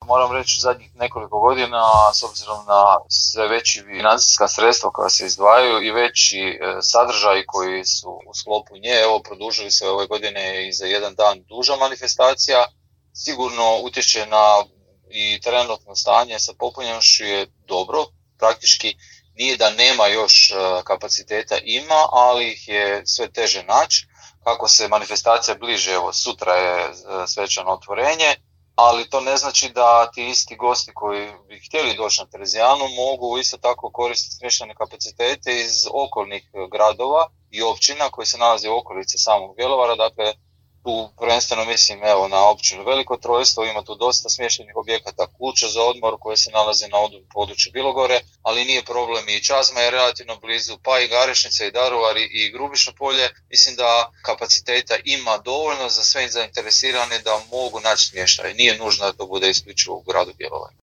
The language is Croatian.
moram reći zadnjih nekoliko godina, s obzirom na sve veći financijska sredstva koja se izdvajaju i veći sadržaji koji su u sklopu nje, evo produžili se ove godine i za jedan dan duža manifestacija, sigurno utječe na i trenutno stanje sa popunjenošću je dobro, praktički nije da nema još kapaciteta, ima, ali ih je sve teže naći. Kako se manifestacija bliže, evo sutra je svečano otvorenje, ali to ne znači da ti isti gosti koji bi htjeli doći na Terezijanu mogu isto tako koristiti smještajne kapacitete iz okolnih gradova i općina koji se nalaze u okolici samog Bjelovara, dakle tu prvenstveno mislim evo na općinu Veliko Trojstvo, ima tu dosta smještajnih objekata, kuća za odmor koje se nalaze na području Bilogore, ali nije problem i Čazma je relativno blizu, pa i Garešnica i Daruvar i Grubišno Polje. Mislim da kapaciteta ima dovoljno za sve zainteresirane da mogu naći smještaj. Nije nužno da to bude isključivo u gradu Bjelovaru.